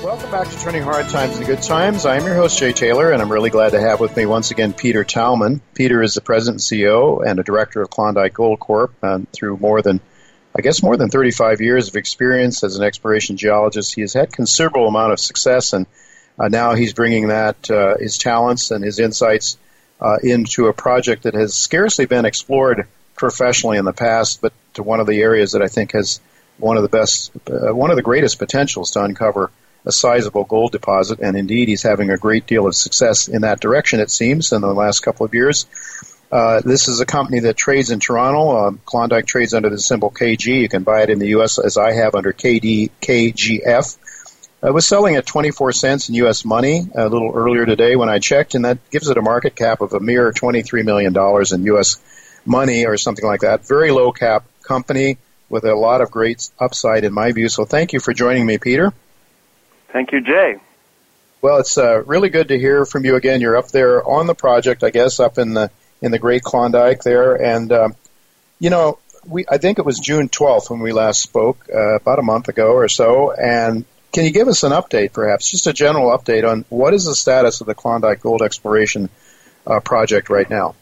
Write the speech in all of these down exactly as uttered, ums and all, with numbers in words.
Welcome back to Turning Hard Times into Good Times. I'm your host, Jay Taylor, and I'm really glad to have with me once again Peter Talman. Peter is the president and C E O and a director of Klondike Gold Corp. And through more than, I guess, more than thirty-five years of experience as an exploration geologist, he has had considerable amount of success, and uh, now he's bringing that, uh, his talents and his insights uh, into a project that has scarcely been explored professionally in the past, but to one of the areas that I think has one of the best, uh, one of the greatest potentials to uncover a sizable gold deposit, and indeed he's having a great deal of success in that direction, it seems, in the last couple of years. Uh, this is a company that trades in Toronto. Um, Klondike trades under the symbol K G. You can buy it in the U S as I have under K D K G F. It was selling at twenty-four cents in U S money a little earlier today when I checked, and that gives it a market cap of a mere twenty-three million dollars in U S money or something like that. Very low cap company with a lot of great upside in my view. So thank you for joining me, Peter. Thank you, Jay. Well, it's uh, really good to hear from you again. You're up there on the project, I guess, up in the in the Great Klondike there, and um, you know, we I think it was June twelfth when we last spoke, uh, about a month ago or so. And can you give us an update, perhaps, just a general update on what is the status of the Klondike Gold Exploration uh, project right now?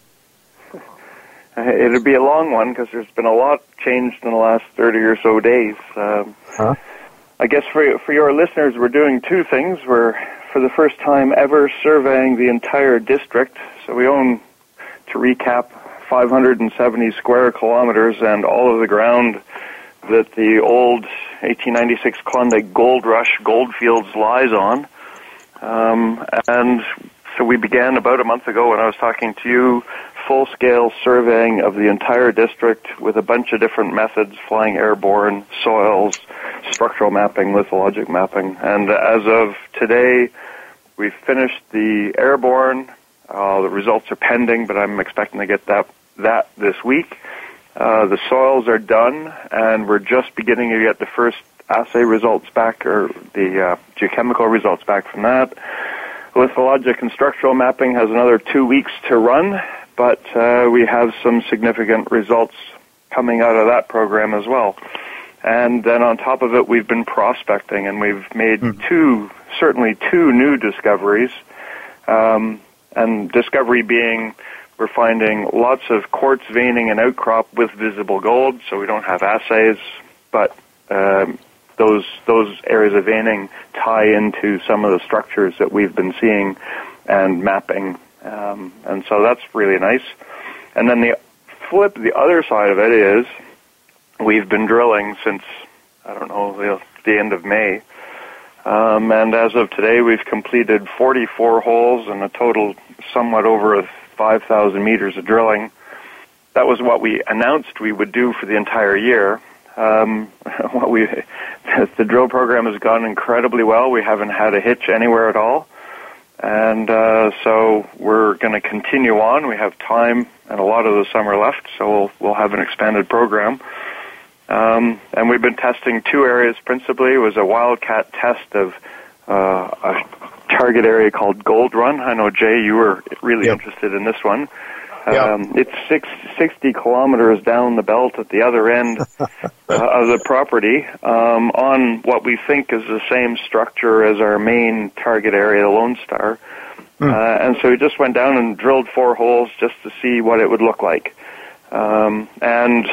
It'd be a long one because there's been a lot changed in the last thirty or so days. Um, huh? I guess for for your listeners, we're doing two things. We're, for the first time ever, surveying the entire district. So we own, to recap, five hundred seventy square kilometers and all of the ground that the old eighteen ninety-six Klondike Gold Rush goldfields lies on. Um, and so we began about a month ago when I was talking to you, full-scale surveying of the entire district with a bunch of different methods, flying airborne, soils, structural mapping, lithologic mapping. And as of today, we've finished the airborne. Uh, the results are pending, but I'm expecting to get that, that this week. Uh, the soils are done, and we're just beginning to get the first assay results back, or the uh, geochemical results back from that. Lithologic and structural mapping has another two weeks to run, but uh, we have some significant results coming out of that program as well. And then on top of it, we've been prospecting, and we've made mm. two, certainly two new discoveries. Um, and discovery being, we're finding lots of quartz veining and outcrop with visible gold, so we don't have assays, but um, those those areas of veining tie into some of the structures that we've been seeing and mapping. Um, and so that's really nice. And then the flip, the other side of it is we've been drilling since, I don't know, the, the end of May. Um, and as of today, we've completed forty-four holes and a total somewhat over five thousand meters of drilling. That was what we announced we would do for the entire year. Um, what we, the drill program has gone incredibly well. We haven't had a hitch anywhere at all. And uh, so we're going to continue on. We have time and a lot of the summer left, so we'll, we'll have an expanded program. Um, and we've been testing two areas principally. It was a wildcat test of uh, a target area called Gold Run. I know, Jay, you were really yep. interested in this one. Um, yep. It's six, sixty kilometers down the belt at the other end uh, of the property um, on what we think is the same structure as our main target area, the Lone Star. Mm. Uh, and so we just went down and drilled four holes just to see what it would look like. Um, and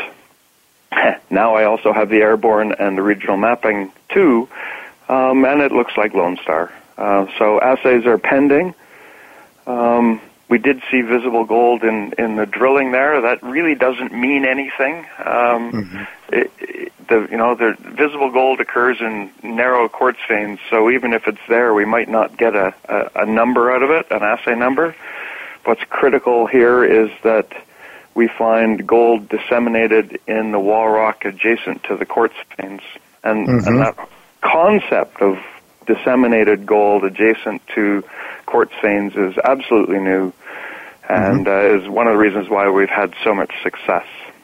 now I also have the airborne and the regional mapping too, um, and it looks like Lone Star. Uh, so assays are pending. Um, we did see visible gold in, in the drilling there. That really doesn't mean anything. Um, mm-hmm. it, it, the, you know, the visible gold occurs in narrow quartz veins, so even if it's there, we might not get a, a, a number out of it, an assay number. What's critical here is that we find gold disseminated in the wall rock adjacent to the quartz veins. And, mm-hmm. and that concept of disseminated gold adjacent to quartz veins is absolutely new, and mm-hmm. uh, is one of the reasons why we've had so much success.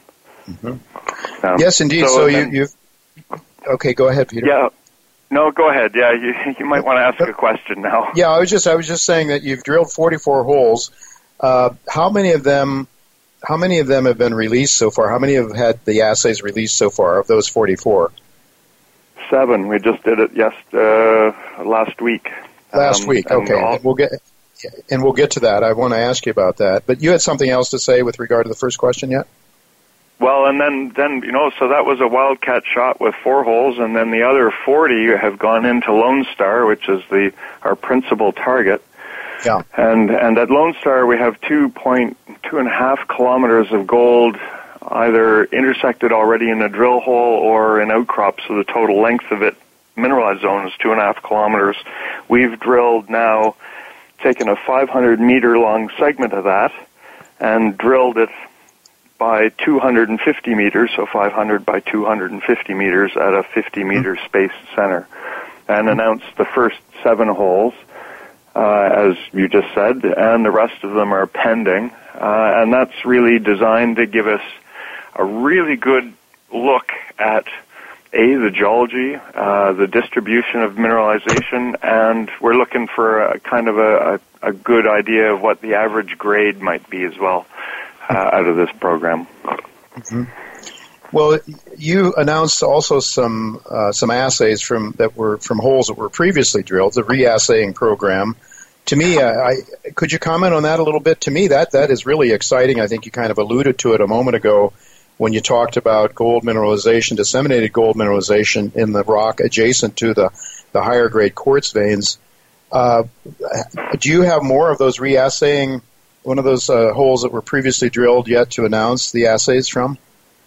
Mm-hmm. Um, yes, indeed. So, so you, you, okay, go ahead, Peter. Yeah, no, go ahead. Yeah, you, you might want to ask a question now. Yeah, I was just, I was just saying that you've drilled forty-four holes. Uh, how many of them, how many of them have been released so far? How many have had the assays released so far of those forty-four? Seven. We just did it yes, uh, last week. Last um, week, okay. And we'll get and we'll get to that. I want to ask you about that. But you had something else to say with regard to the first question yet? Well, and then, then you know, so that was a wildcat shot with four holes, and then the other forty have gone into Lone Star, which is the our principal target. Yeah. And and at Lone Star, we have two point two and a half kilometers of gold, either intersected already in a drill hole or in outcrop. So the total length of it, mineralized zone, is two and a half kilometers. We've drilled now, taken a five hundred meter long segment of that, and drilled it by two hundred fifty meters, so five hundred by two hundred fifty meters at a fifty meter spaced center, and announced the first seven holes, uh, as you just said, and the rest of them are pending. Uh, and that's really designed to give us a really good look at, A, the geology, uh, the distribution of mineralization, and we're looking for a kind of a, a, a good idea of what the average grade might be as well. Uh, out of this program. Mm-hmm. Well, you announced also some uh, some assays from that were from holes that were previously drilled, the re-assaying program. To me, I, I could you comment on that a little bit? To me, that that is really exciting. I think you kind of alluded to it a moment ago when you talked about gold mineralization, disseminated gold mineralization in the rock adjacent to the the higher grade quartz veins. Uh, do you have more of those re-assaying? One of those uh, holes that were previously drilled yet to announce the assays from?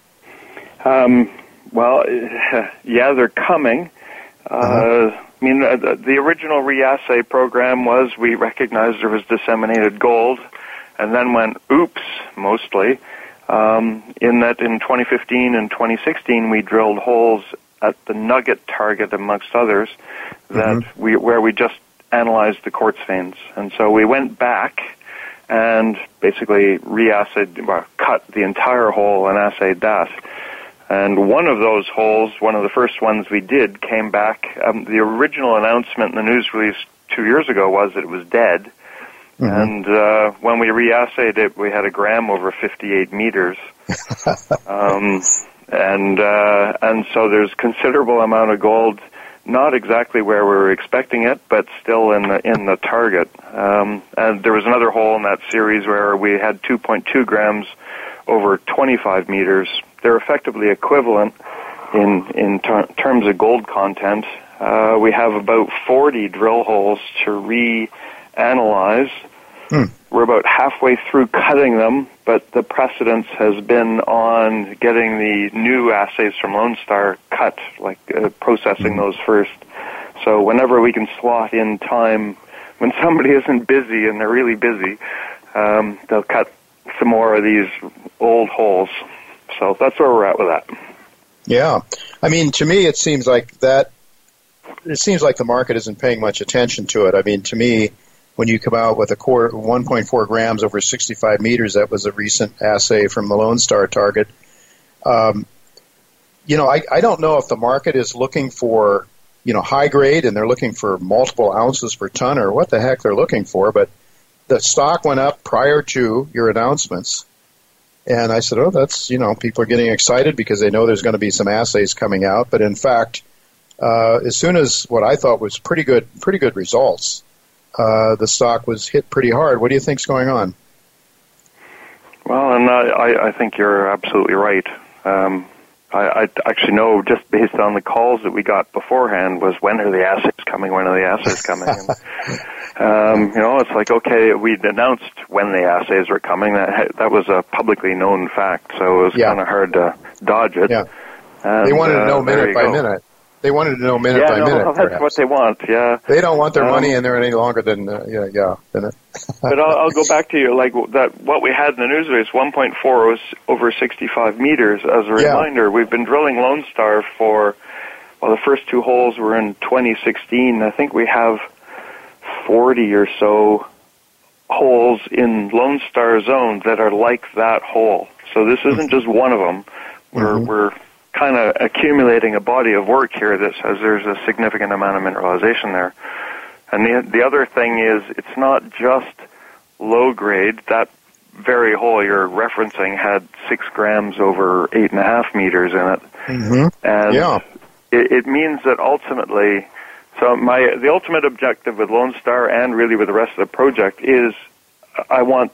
Um, well, yeah, they're coming. Uh, uh-huh. I mean, the, the original re-assay program was we recognized there was disseminated gold and then went, oops, mostly, um, in that in twenty fifteen and twenty sixteen we drilled holes at the Nugget target, amongst others, that mm-hmm. we where we just analyzed the quartz veins. And so we went back and basically re-assayed, well, cut the entire hole and assayed that. And one of those holes, one of the first ones we did, came back. Um, the original announcement in the news release two years ago was that it was dead. Mm-hmm. And uh, when we re-assayed it, we had a gram over fifty-eight meters. um, and uh, and so there's considerable amount of gold. Not exactly where we were expecting it, but still in the in the target. Um, and there was another hole in that series where we had two point two grams over twenty-five meters. They're effectively equivalent in in ter- terms of gold content. Uh, we have about forty drill holes to reanalyze. Hmm. We're about halfway through cutting them, but the precedence has been on getting the new assays from Lone Star cut, like uh, processing mm-hmm. those first. So whenever we can slot in time, when somebody isn't busy and they're really busy, um, they'll cut some more of these old holes. So that's where we're at with that. Yeah. I mean, to me, it seems like that, it seems like the market isn't paying much attention to it. I mean, to me, when you come out with a core one point four grams over sixty-five meters, that was a recent assay from the Lone Star target. Um, you know, I, I don't know if the market is looking for, you know, high grade and they're looking for multiple ounces per ton or what the heck they're looking for, but the stock went up prior to your announcements. And I said, oh, that's, you know, people are getting excited because they know there's going to be some assays coming out. But in fact, uh, as soon as what I thought was pretty good, pretty good results, Uh, the stock was hit pretty hard. What do you think's going on? Well, and I, I think you're absolutely right. Um, I, I actually know, just based on the calls that we got beforehand, was when are the assays coming? When are the assays coming? And, um, you know, it's like, okay, we'd announced when the assays were coming. That that was a publicly known fact, so it was yeah. kind of hard to dodge it. Yeah. And, they wanted to know uh, minute by go. minute. They wanted to know minute yeah, by no, minute. Well, that's perhaps. what they want. Yeah, they don't want their um, money in there any longer than uh, yeah, yeah. Than it. But I'll, I'll go back to you. Like that, what we had in the news release, one point four was over sixty-five meters. As a yeah. reminder, we've been drilling Lone Star for well, the first two holes were in twenty sixteen. I think we have forty or so holes in Lone Star zone that are like that hole. So this isn't just one of them. We're mm-hmm. we're kind of accumulating a body of work here that says there's a significant amount of mineralization there. And the the other thing is, it's not just low grade. That very hole you're referencing had six grams over eight and a half meters in it. Mm-hmm. And yeah. it, it means that ultimately So my the ultimate objective with Lone Star and really with the rest of the project is I want,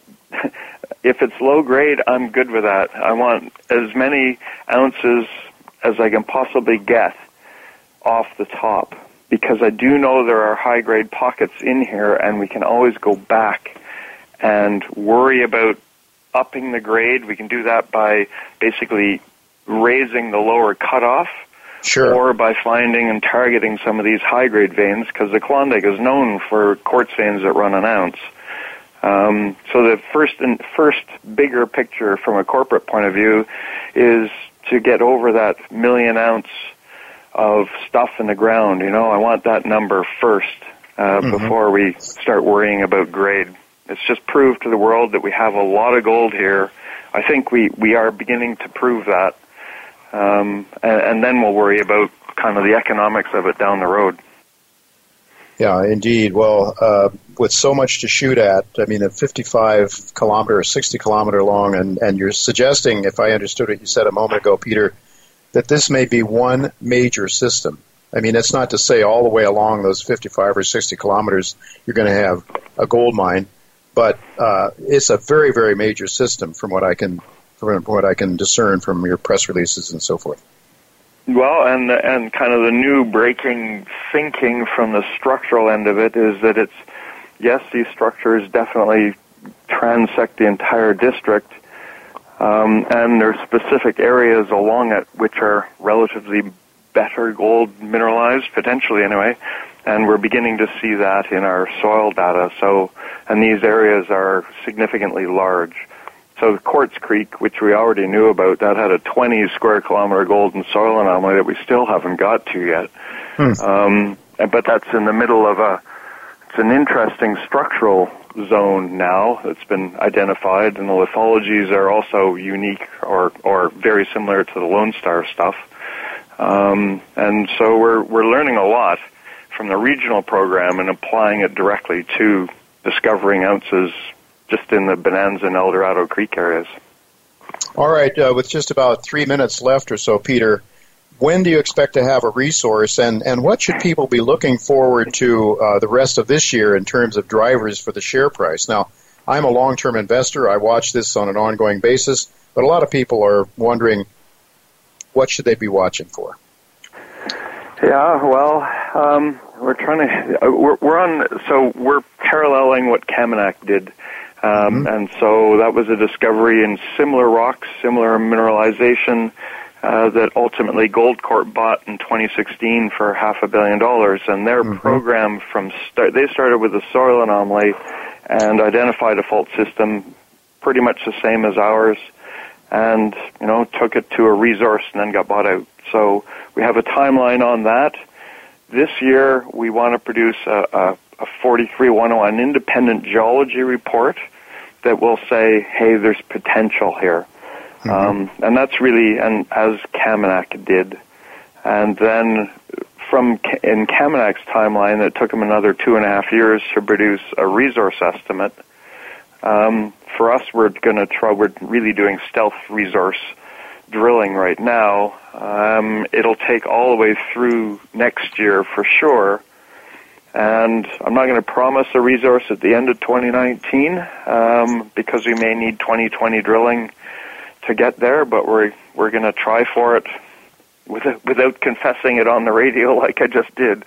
if it's low grade, I'm good with that. I want as many ounces as I can possibly get off the top, because I do know there are high grade pockets in here, and we can always go back and worry about upping the grade. We can do that by basically raising the lower cutoff. Sure. Or by finding and targeting some of these high-grade veins, because the Klondike is known for quartz veins that run an ounce. Um, so the first and first bigger picture from a corporate point of view is to get over that million ounce of stuff in the ground. You know, I want that number first uh, mm-hmm. before we start worrying about grade. It's just proved to the world that we have a lot of gold here. I think we, we are beginning to prove that. Um, and, and then we'll worry about kind of the economics of it down the road. Yeah, indeed. Well, uh, with so much to shoot at, I mean, a fifty-five kilometer or sixty kilometer long, and, and you're suggesting, if I understood what you said a moment ago, Peter, that this may be one major system. I mean, it's not to say all the way along those fifty-five or sixty kilometers you're going to have a gold mine, but uh, it's a very, very major system from what I can from what I can discern from your press releases and so forth. Well, and and kind of the new breaking thinking from the structural end of it is that it's, yes, these structures definitely transect the entire district, um, and there's specific areas along it which are relatively better gold mineralized, potentially anyway, and we're beginning to see that in our soil data. So, and these areas are significantly large. So Quartz Creek, which we already knew about, that had a twenty square kilometer golden soil anomaly that we still haven't got to yet. Hmm. Um, but that's in the middle of a, it's an interesting structural zone now that's been identified, and the lithologies are also unique or, or very similar to the Lone Star stuff. Um, and so we're, we're learning a lot from the regional program and applying it directly to discovering ounces just in the Bonanza and El Dorado Creek areas. All right, uh, with just about three minutes left or so, Peter, when do you expect to have a resource, and, and what should people be looking forward to uh, the rest of this year in terms of drivers for the share price? Now, I'm a long-term investor. I watch this on an ongoing basis, but a lot of people are wondering, what should they be watching for? Yeah, well, um, we're trying to, we're, we're on, so we're paralleling what Kaminak did. Um, mm-hmm. And so that was a discovery in similar rocks, similar mineralization, uh, that ultimately Goldcorp bought in twenty sixteen for half a billion dollars. And their mm-hmm. program from start, they started with a soil anomaly and identified a fault system pretty much the same as ours, and, you know, took it to a resource and then got bought out. So we have a timeline on that. This year we want to produce a, a, a forty-three one oh, an independent geology report that will say, hey, there's potential here. Mm-hmm. Um, and that's really, and as Kaminak did. And then from in Kaminak's timeline, it took him another two and a half years to produce a resource estimate. Um, for us, we're going to try, we're really doing stealth resource drilling right now. Um, it'll take all the way through next year for sure. And I'm not going to promise a resource at the end of twenty nineteen, um, because we may need twenty twenty drilling to get there, but we're, we're going to try for it without, without confessing it on the radio like I just did.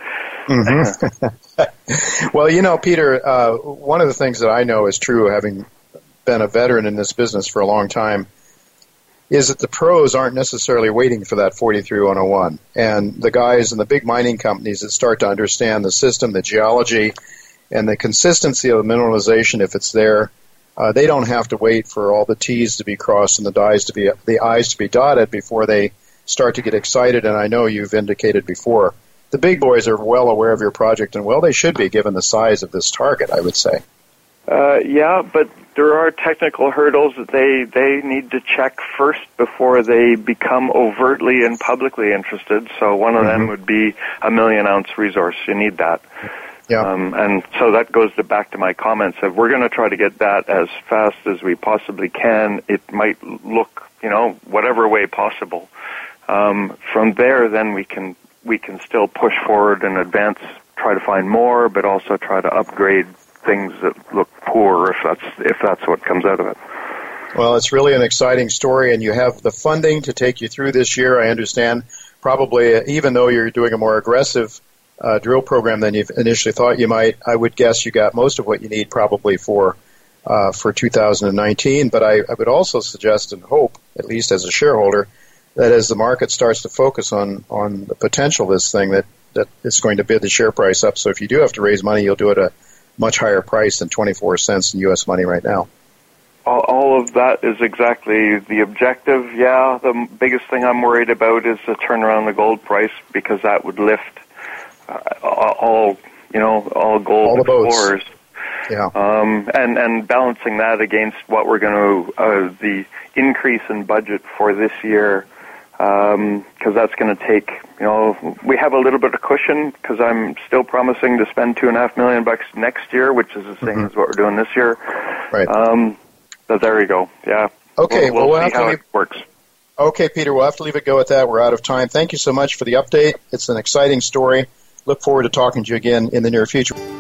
Mm-hmm. Well, you know, Peter, uh, one of the things that I know is true, having been a veteran in this business for a long time, is that the pros aren't necessarily waiting for that forty-three one oh one. And the guys in the big mining companies that start to understand the system, the geology, and the consistency of the mineralization, if it's there, uh, they don't have to wait for all the T's to be crossed and the I's to be, the I's to be dotted before they start to get excited. And I know you've indicated before, the big boys are well aware of your project, and well, they should be given the size of this target, I would say. Uh, yeah, but there are technical hurdles that they, they need to check first before they become overtly and publicly interested. So one of mm-hmm. them would be a million ounce resource. You need that. Yeah. Um, and so that goes to back to my comments of we're going to try to get that as fast as we possibly can. It might look, you know, whatever way possible. Um, from there, then we can we can still push forward and advance try to find more, but also try to upgrade things that look poor, if that's if that's what comes out of it. Well, it's really an exciting story, and you have the funding to take you through this year, I understand. Probably, uh, even though you're doing a more aggressive uh, drill program than you initially thought you might, I would guess you got most of what you need probably for uh, for two thousand nineteen. But I, I would also suggest and hope, at least as a shareholder, that as the market starts to focus on, on the potential of this thing, that, that it's going to bid the share price up. So if you do have to raise money, you'll do it at a much higher price than twenty-four cents in U S money right now. All, all of that is exactly the objective. Yeah, the biggest thing I'm worried about is the turnaround the gold price, because that would lift uh, all, you know, all gold explorers. Yeah. Um, and, and balancing that against what we're going to, uh, the increase in budget for this year, because um, that's going to take, you know, we have a little bit of cushion, because I'm still promising to spend two and a half million bucks next year, which is the same mm-hmm. as what we're doing this year. Right. Um, but there we go. Yeah. Okay. We'll, we'll, well, we'll see have how to leave, it works. Okay, Peter, we'll have to leave it go at that. We're out of time. Thank you so much for the update. It's an exciting story. Look forward to talking to you again in the near future.